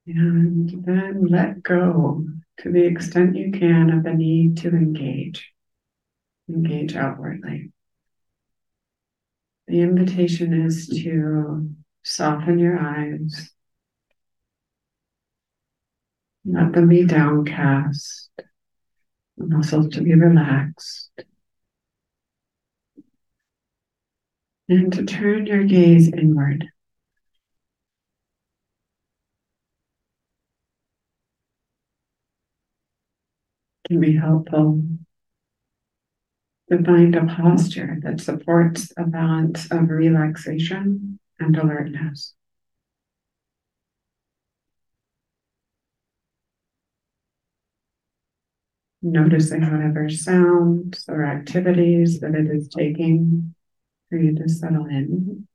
And then let go to the extent you can of the need to engage outwardly. The invitation is to soften your eyes, let them be downcast, the muscles to be relaxed, and to turn your gaze inward. It can be helpful to find a posture that supports a balance of relaxation and alertness. Noticing whatever sounds or activities that it is taking for you to settle in.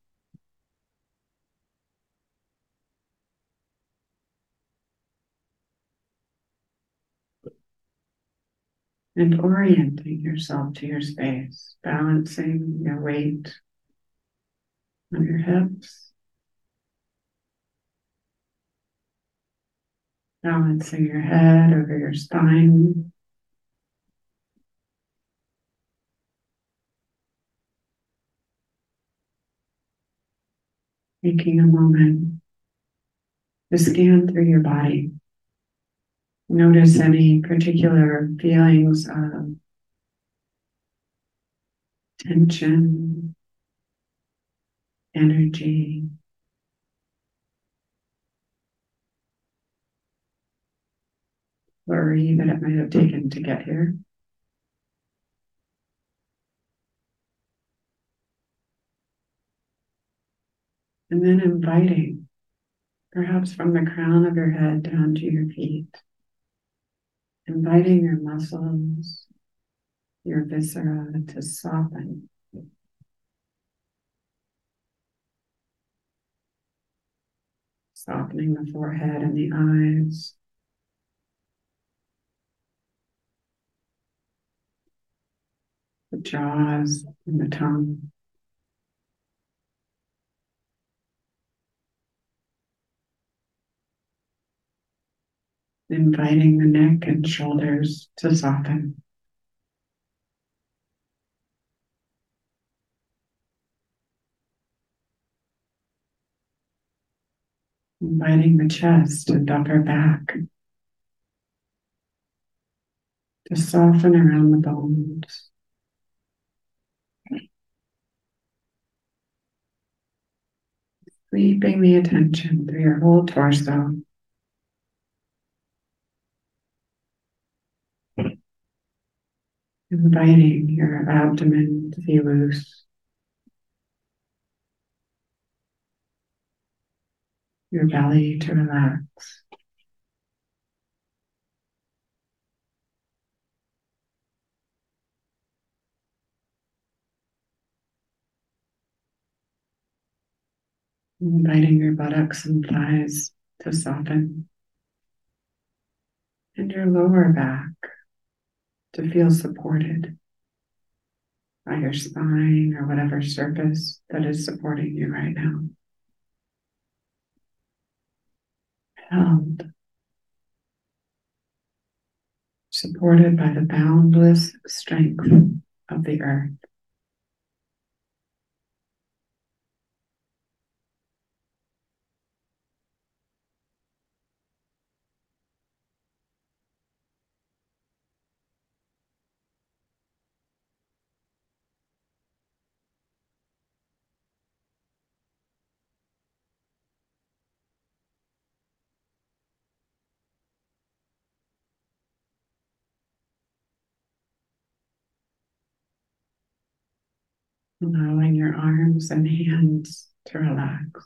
And orienting yourself to your space, balancing your weight on your hips, balancing your head over your spine, taking a moment to scan through your body. Notice any particular feelings of tension, energy, worry that it might have taken to get here. And then inviting, perhaps from the crown of your head down to your feet, inviting your muscles, your viscera to soften. Softening the forehead and the eyes, the jaws and the tongue. Inviting the neck and shoulders to soften. Inviting the chest and upper back to soften around the bones. Sweeping the attention through your whole torso. Inviting your abdomen to be loose. Your belly to relax. Inviting your buttocks and thighs to soften. And your lower back to feel supported by your spine or whatever surface that is supporting you right now. Held, supported by the boundless strength of the earth. Allowing your arms and hands to relax.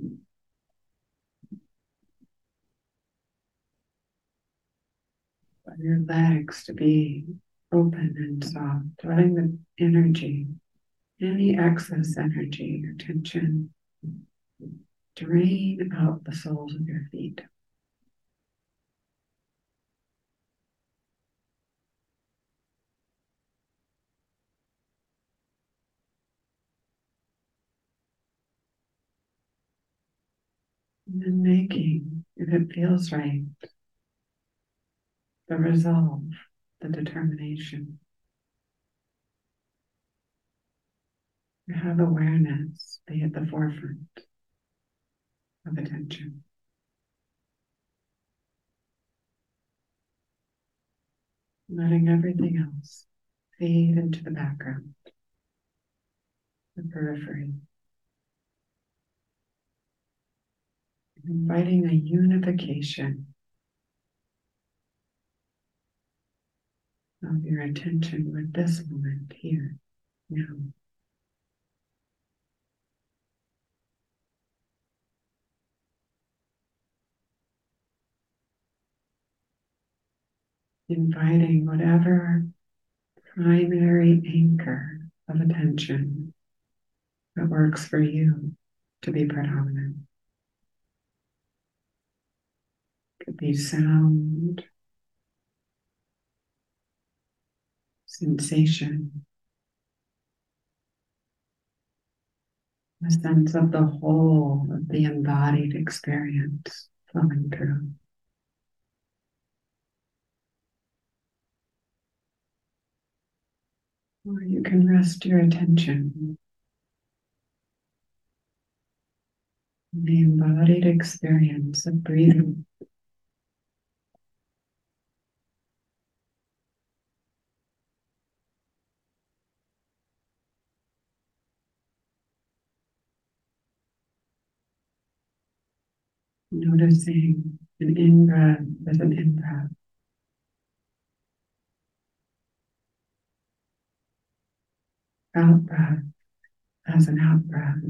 Your legs to be open and soft, letting the energy, any excess energy or tension, drain out the soles of your feet. And then making If it feels right, the resolve, the determination, to have awareness be at the forefront of attention. Letting everything else fade into the background, the periphery. Inviting a unification of your attention with this moment here, now. Inviting whatever primary anchor of attention that works for you to be predominant. Could be sound, sensation, a sense of the whole of the embodied experience flowing through. Or you can rest your attention on the embodied experience of breathing. Noticing an in-breath as an in-breath, out-breath as an out-breath.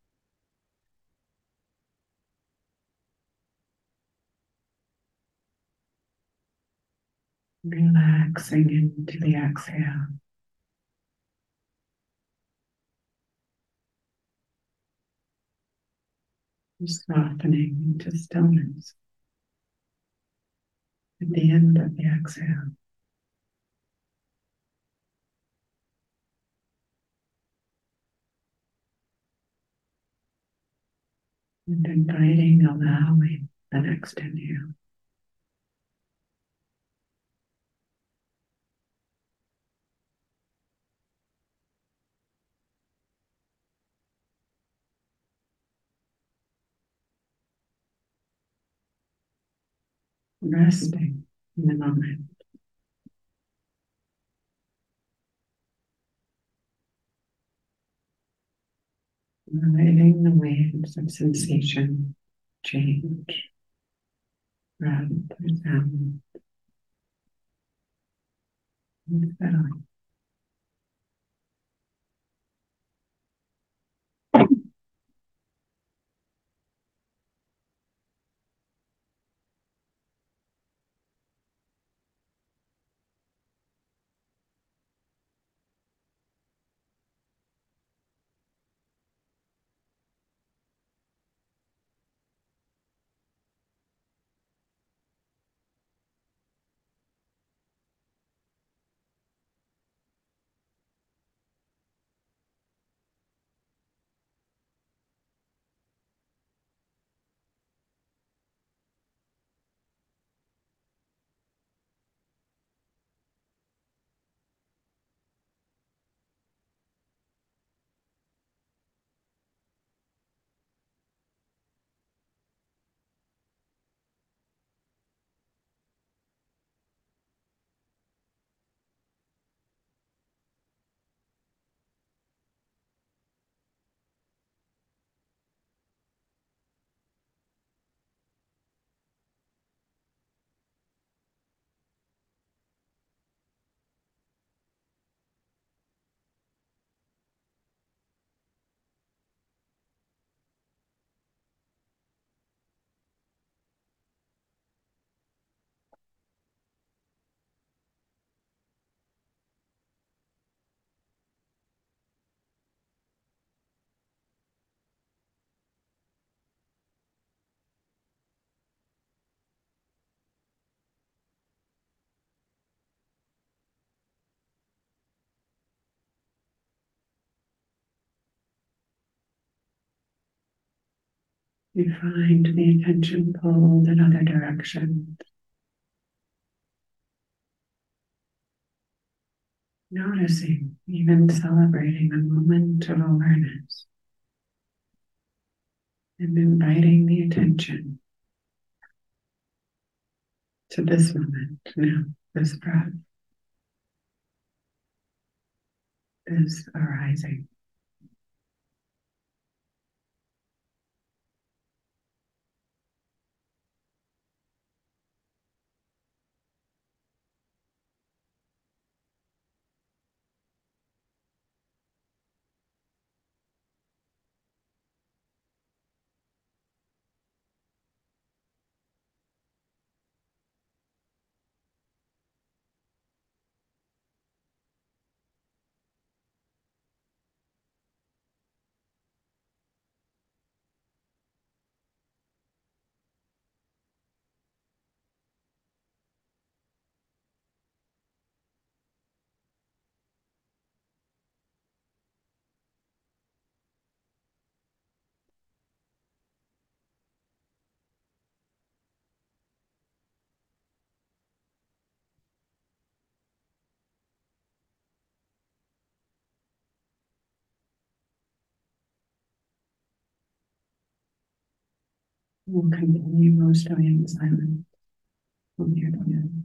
Relaxing into the exhale. Softening into stillness at the end of the exhale. And inviting, allowing the next inhale. Resting in the moment. Letting the waves of sensation change, breath or sound, and settling. You find the attention pulled in other directions, noticing, even celebrating a moment of awareness and inviting the attention to this moment now, this breath is arising. We'll continue mostly in silence from here to end.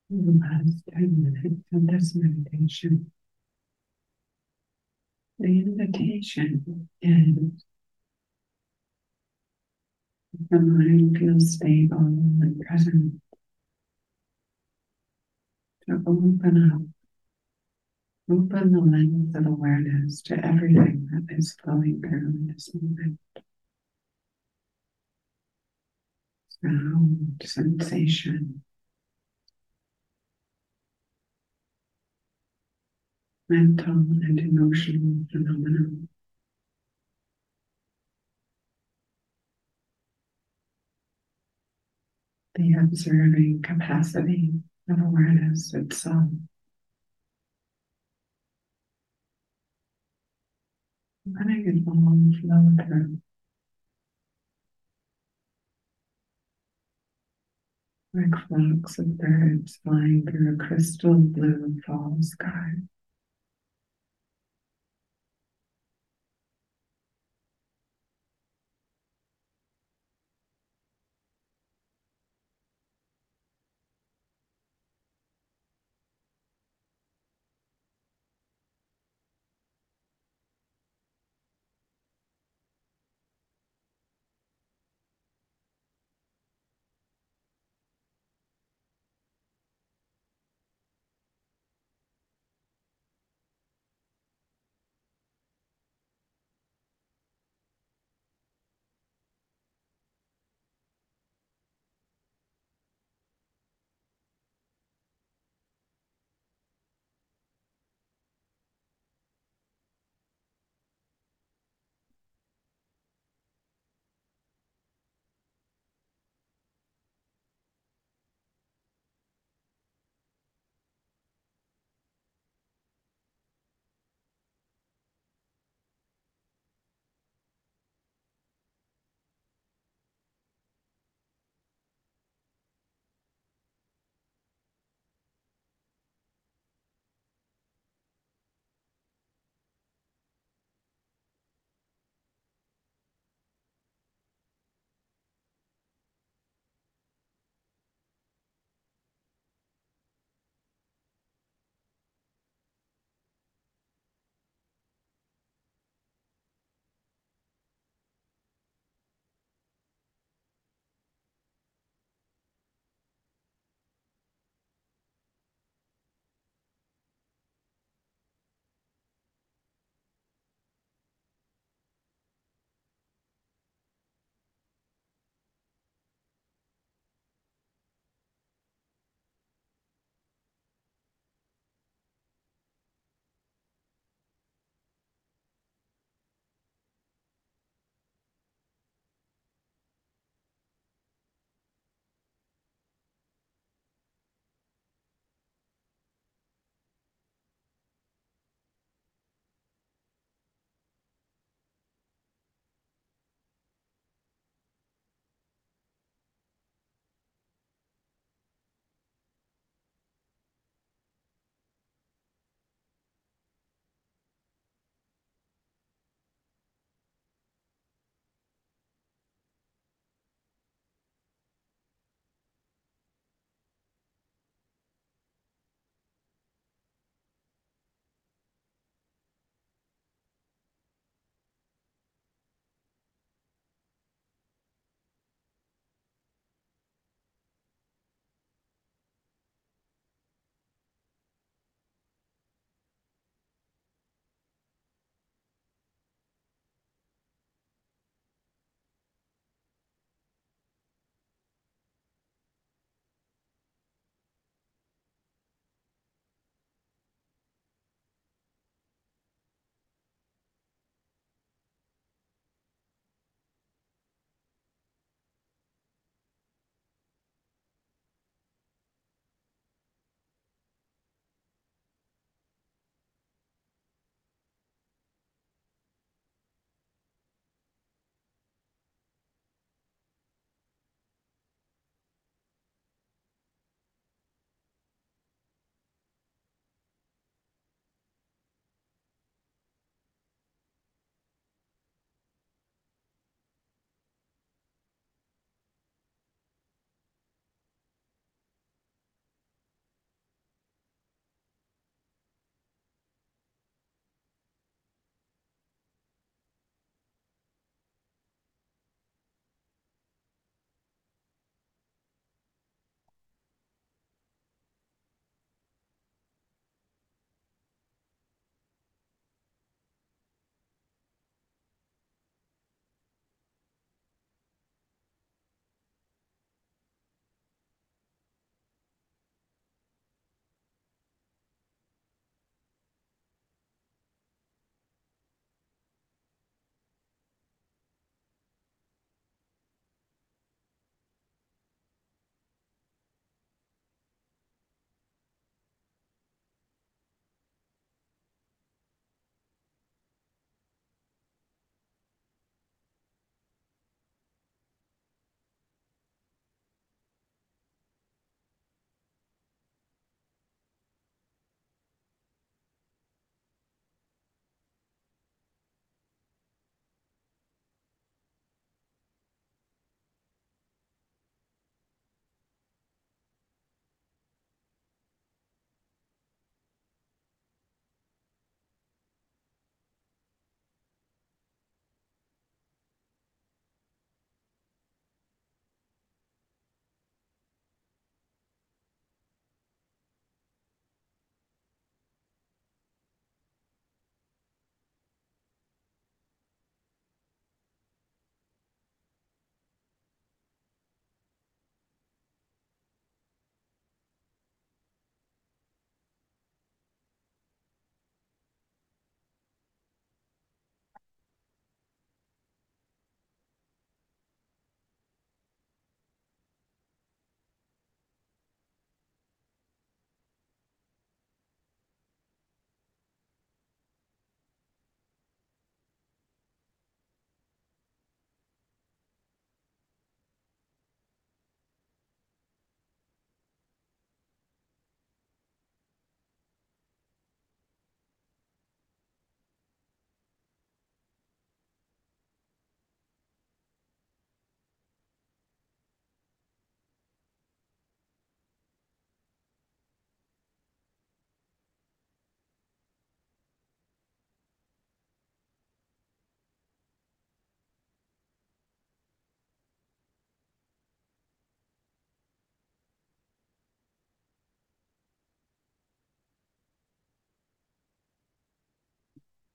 The last 10 minutes of this meditation, the invitation is the mind feels stable and present to open the lens of awareness to everything that is flowing through in this moment. Sound, sensation, mental and emotional phenomena. The observing capacity of awareness itself. Letting it all flow through, like flocks of birds flying through a crystal blue fall sky.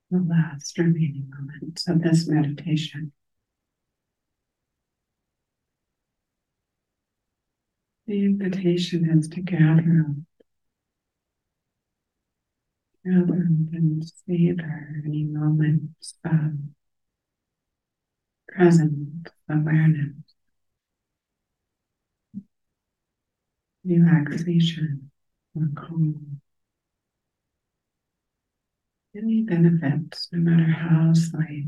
the last remaining moments of this meditation. The invitation is to gather and savor any moments of present awareness, relaxation, or calm. Any benefits, no matter how slight,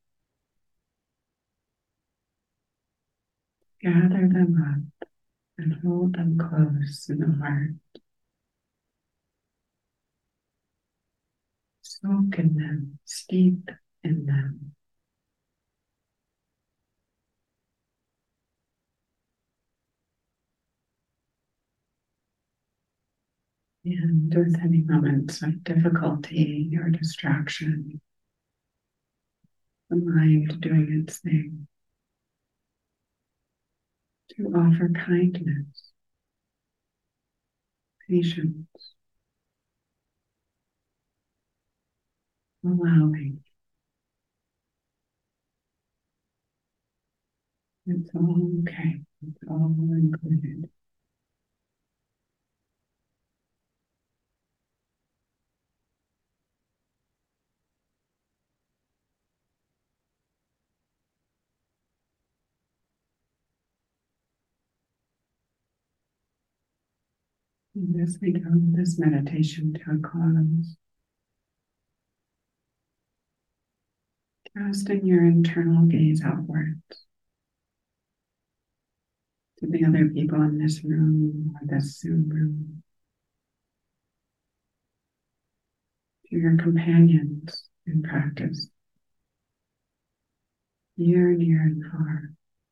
gather them up and hold them close in the heart. Soak in them, steep in them. And with any moments of difficulty or distraction, the mind doing its thing, to offer kindness, patience, allowing. It's all okay. It's all included. And as we come this meditation to a close, casting your internal gaze outwards to the other people in this room or this Zoom room, to your companions in practice, near and far.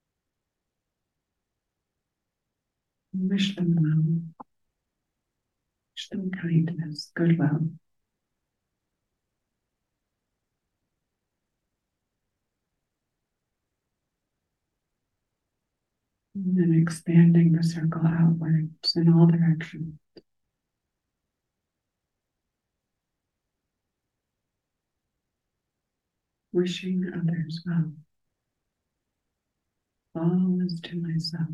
Wish them well, wish them kindness, goodwill. And then expanding the circle outwards in all directions. Wishing others well. All is to myself.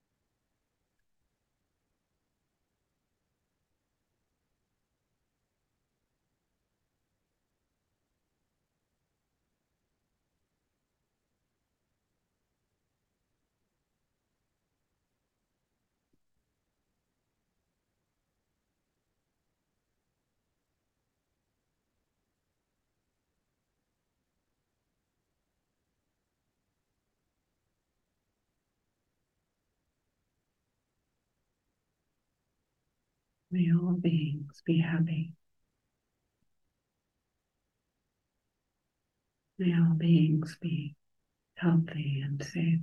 May all beings be happy. May all beings be healthy and safe.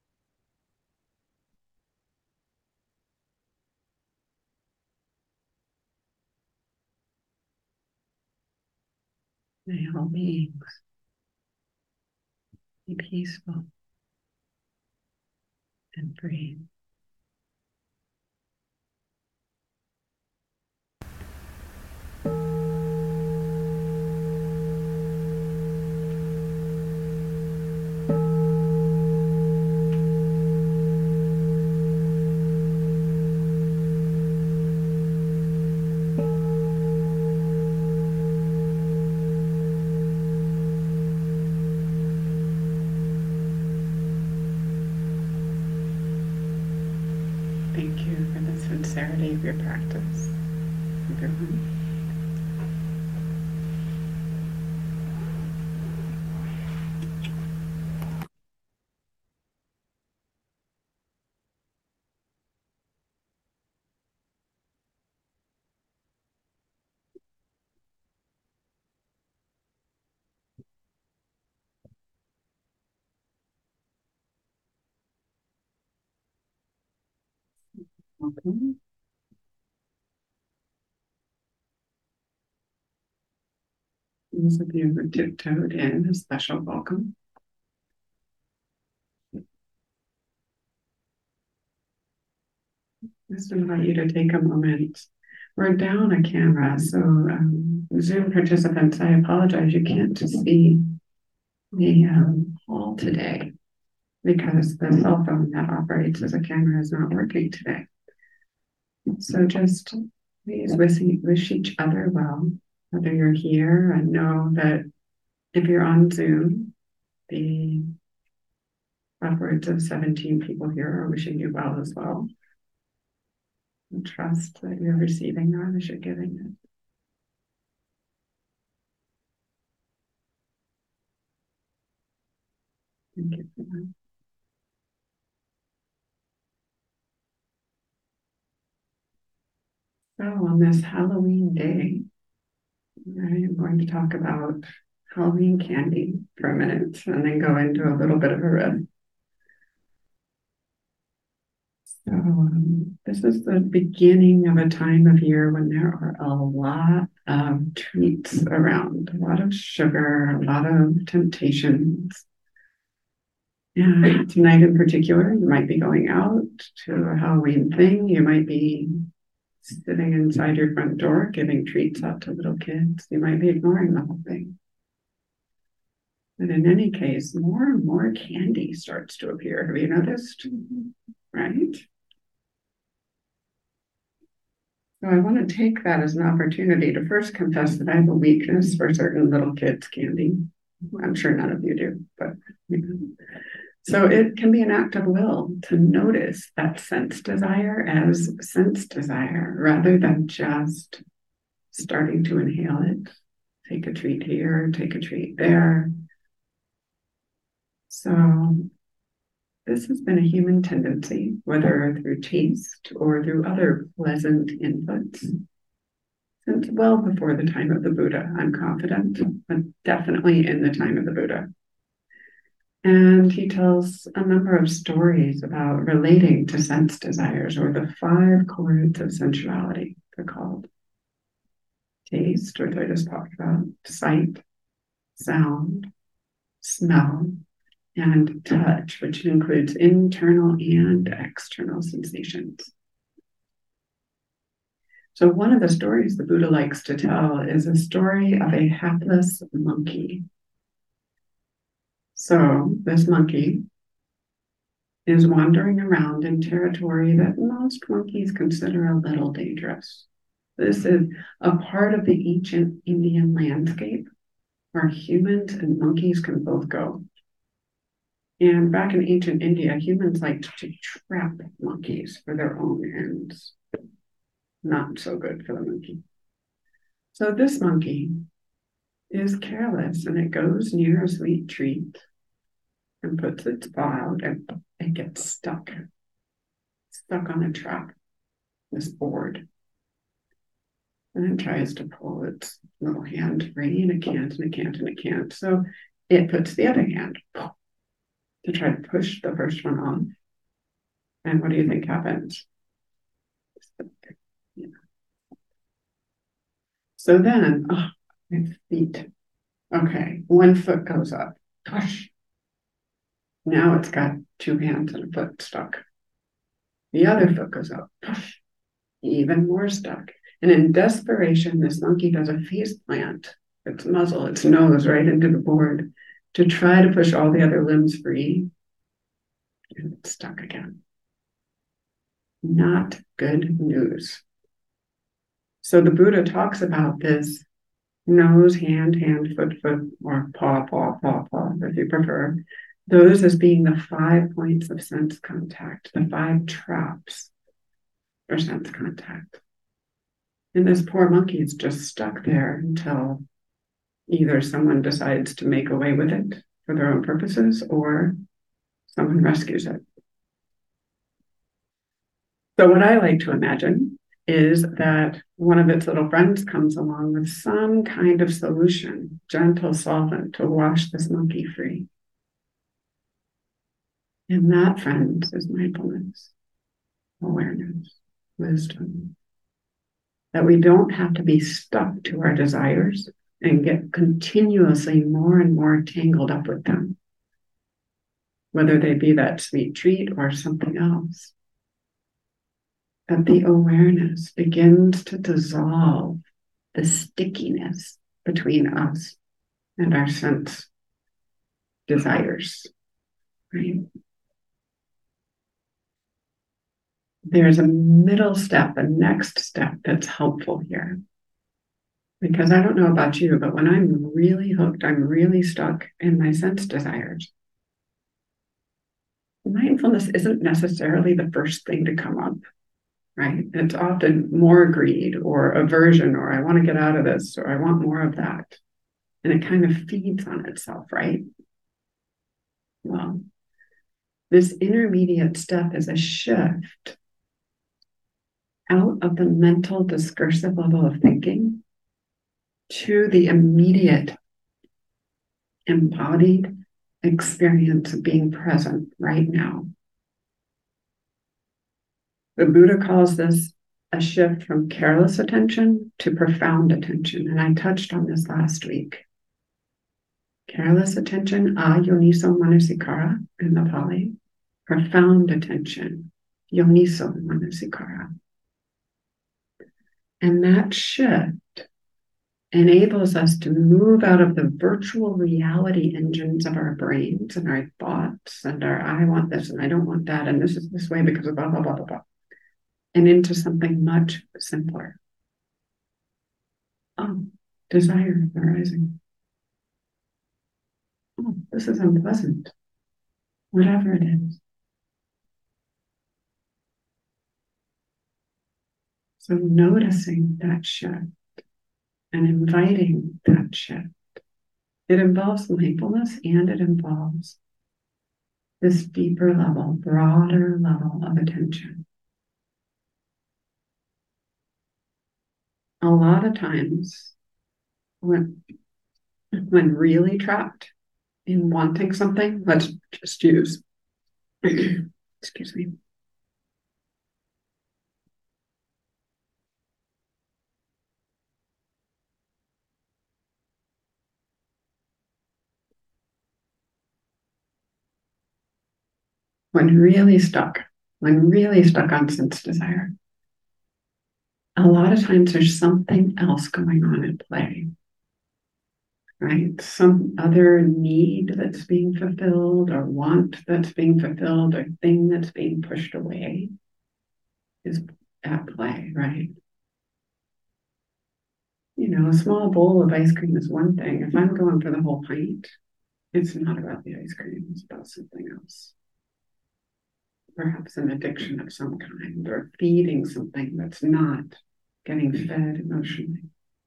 May all beings be peaceful and free. Thank you for the sincerity of your practice, everyone. Welcome. Those of you who tiptoed in, a special welcome. Just invite you to take a moment. We're down a camera, so Zoom participants, I apologize, you can't see the hall today because the cell phone that operates as a camera is not working today. So just please wish each other well, whether you're here, and know that if you're on Zoom, the upwards of 17 people here are wishing you well as well. And trust that you're receiving that as you're giving it. Thank you for that. So on this Halloween day, I am going to talk about Halloween candy for a minute and then go into a little bit of a riff. So this is the beginning of a time of year when there are a lot of treats around, a lot of sugar, a lot of temptations. And tonight in particular, you might be going out to a Halloween thing. You might be sitting inside your front door giving treats out to little kids. You might be ignoring the whole thing. But in any case, more and more candy starts to appear. Have you noticed? Right? So I want to take that as an opportunity to first confess that I have a weakness for certain little kids' candy. I'm sure none of you do, but so it can be an act of will to notice that sense desire as sense desire rather than just starting to inhale it. Take a treat here, take a treat there. So this has been a human tendency, whether through taste or through other pleasant inputs, since well before the time of the Buddha, I'm confident, but definitely in the time of the Buddha. And he tells a number of stories about relating to sense desires, or the 5 chords of sensuality, they're called. Taste, which I just talked about, sight, sound, smell, and touch, which includes internal and external sensations. So one of the stories the Buddha likes to tell is a story of a hapless monkey. So this monkey is wandering around in territory that most monkeys consider a little dangerous. This is a part of the ancient Indian landscape where humans and monkeys can both go. And back in ancient India, humans liked to trap monkeys for their own ends. Not so good for the monkey. So this monkey is careless and it goes near a sweet treat and puts its paw out and it gets stuck on a trap, this board. And it tries to pull its little hand free and it can't and it can't and it can't. So it puts the other hand to try to push the first one off. And what do you think happens? Yeah. So then, my feet. Okay, one foot goes up. Gosh. Now it's got 2 hands and a foot stuck. The other foot goes up. Even more stuck. And in desperation, this monkey does a face plant, its muzzle, its nose right into the board to try to push all the other limbs free. And it's stuck again. Not good news. So the Buddha talks about this nose, hand, foot, or paw, if you prefer. Those as being the 5 points of sense contact, the 5 traps for sense contact. And this poor monkey is just stuck there until either someone decides to make away with it for their own purposes or someone rescues it. So what I like to imagine is that one of its little friends comes along with some kind of solution, gentle solvent to wash this monkey free. And that, friends, is mindfulness, awareness, wisdom. That we don't have to be stuck to our desires and get continuously more and more tangled up with them, whether they be that sweet treat or something else. That the awareness begins to dissolve the stickiness between us and our sense desires, right? There's a middle step, a next step that's helpful here. Because I don't know about you, but when I'm really hooked, I'm really stuck in my sense desires. Mindfulness isn't necessarily the first thing to come up, right? It's often more greed or aversion, or I want to get out of this, or I want more of that. And it kind of feeds on itself, right? Well, this intermediate step is a shift out of the mental discursive level of thinking to the immediate embodied experience of being present right now. The Buddha calls this a shift from careless attention to profound attention. And I touched on this last week. Careless attention, yoniso manasikara in the Pali. Profound attention, yoniso manasikara. And that shift enables us to move out of the virtual reality engines of our brains and our thoughts and our I want this and I don't want that and this is this way because of blah, blah, blah, blah, blah, and into something much simpler. Oh, desire arising. Oh, this is unpleasant. Whatever it is. So noticing that shift and inviting that shift. It involves mindfulness and it involves this deeper level, broader level of attention. A lot of times when really trapped in wanting something, let's just use, excuse me. When really stuck on sense desire, a lot of times there's something else going on at play, right? Some other need that's being fulfilled or want that's being fulfilled or thing that's being pushed away is at play, right? You know, a small bowl of ice cream is one thing. If I'm going for the whole pint, it's not about the ice cream, it's about something else. Perhaps an addiction of some kind or feeding something that's not getting fed emotionally.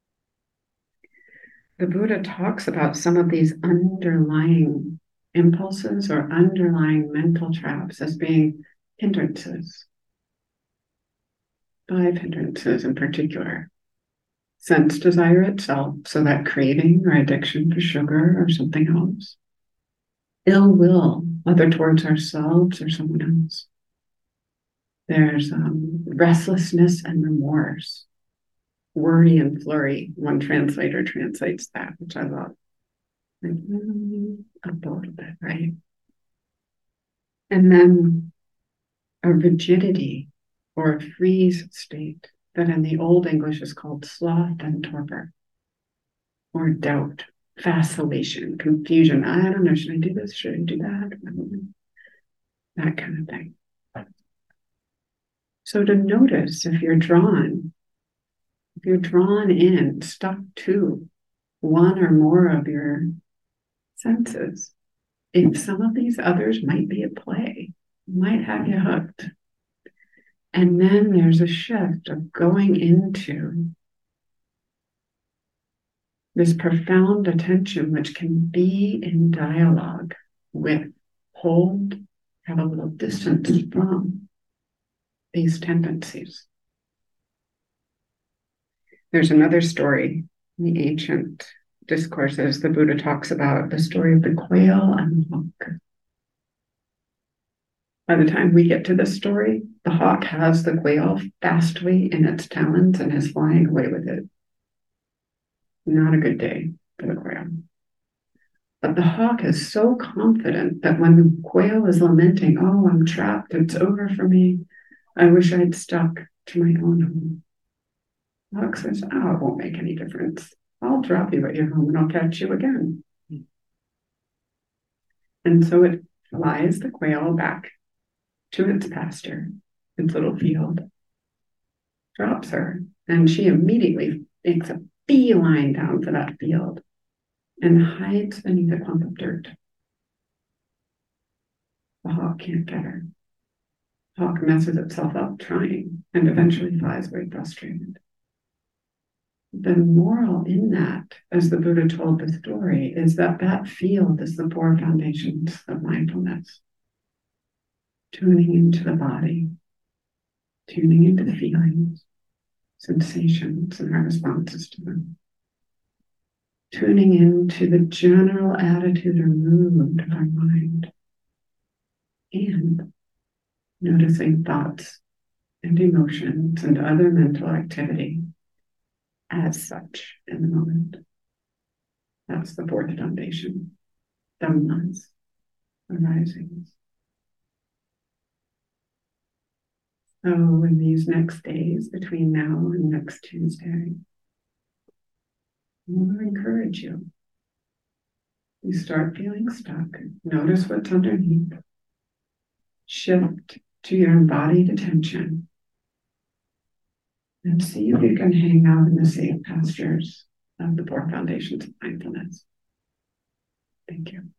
The Buddha talks about some of these underlying impulses or underlying mental traps as being hindrances. 5 hindrances in particular. Sense desire itself, so that craving or addiction for sugar or something else. Ill will, whether towards ourselves or someone else. There's restlessness and remorse. Worry and flurry. One translator translates that, which I love. Like, up a little bit, right? And then a rigidity or a freeze state that in the Old English is called sloth and torpor, or doubt, vacillation, confusion. I don't know, should I do this? Should I do that? That kind of thing. So to notice if you're drawn in, stuck to one or more of your senses, if some of these others might be at play, might have you hooked. And then there's a shift of going into this profound attention, which can be in dialogue with, hold, have a little distance from these tendencies. There's another story in the ancient discourses. The Buddha talks about the story of the quail and the hawk. By the time we get to this story, the hawk has the quail fastly in its talons and is flying away with it. Not a good day for the quail. But the hawk is so confident that when the quail is lamenting, oh, I'm trapped, it's over for me, I wish I'd stuck to my own home. Hawk says, oh, it won't make any difference. I'll drop you at your home and I'll catch you again. And so it flies the quail back to its pasture, its little field, drops her, and she immediately makes a beeline down for that field and hides beneath a clump of dirt. The hawk can't get her. The hawk messes itself up trying and eventually flies away frustrated. The moral in that, as the Buddha told the story, is that that field is the four foundations of mindfulness. Tuning into the body, tuning into the feelings, sensations, and our responses to them. Tuning into the general attitude or mood of our mind. And noticing thoughts and emotions and other mental activity as such in the moment. That's the fourth foundation. Dhammas, arisings. So in these next days, between now and next Tuesday, I want to encourage you. You start feeling stuck. Notice what's underneath. Shift to your embodied attention. And see if you can hang out in the safe pastures of the four foundations of mindfulness. Thank you.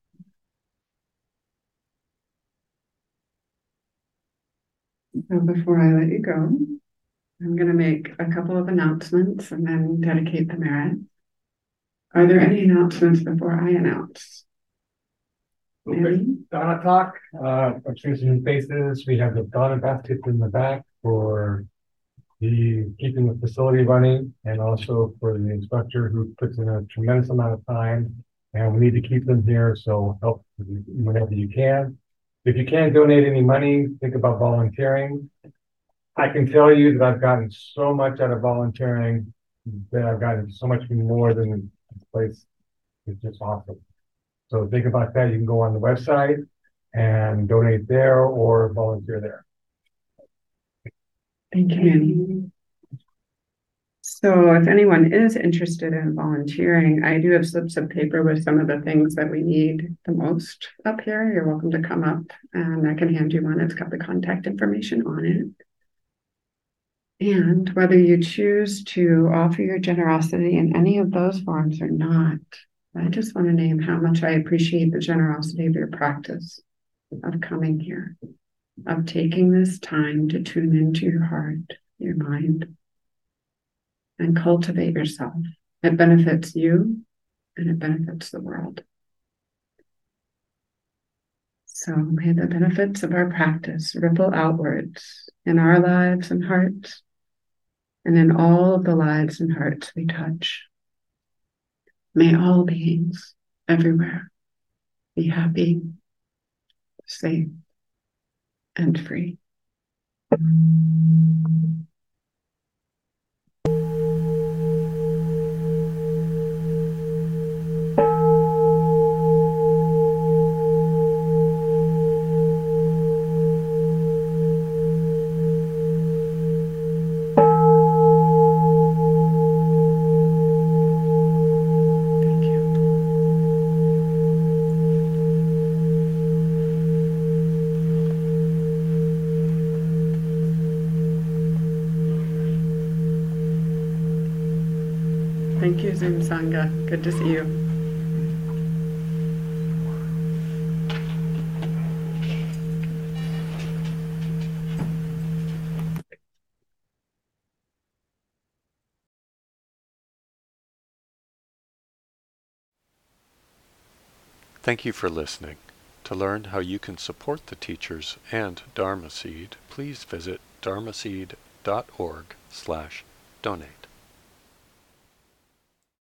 So before I let you go, I'm going to make a couple of announcements and then dedicate the merit. Are there any announcements before I announce? Okay. Donna Talk, I'm seeing some new faces. We have the Donna basket in the back for keeping the facility running, and also for the instructor who puts in a tremendous amount of time, and we need to keep them here, so help whenever you can. If you can't donate any money, think about volunteering. I can tell you that I've gotten so much out of volunteering that I've gotten so much more than this place is just awesome. So think about that. You can go on the website and donate there or volunteer there. Thank you, Manny. So if anyone is interested in volunteering, I do have slips of paper with some of the things that we need the most up here. You're welcome to come up and I can hand you one. It's got the contact information on it. And whether you choose to offer your generosity in any of those forms or not, I just want to name how much I appreciate the generosity of your practice of coming here, of taking this time to tune into your heart, your mind, and cultivate yourself. It benefits you and it benefits the world. So may the benefits of our practice ripple outwards in our lives and hearts, and in all of the lives and hearts we touch. May all beings everywhere be happy, safe, and free. Thank you, Zoom Sangha. Good to see you. Thank you for listening. To learn how you can support the teachers and Dharma Seed, please visit dharmaseed.org/donate.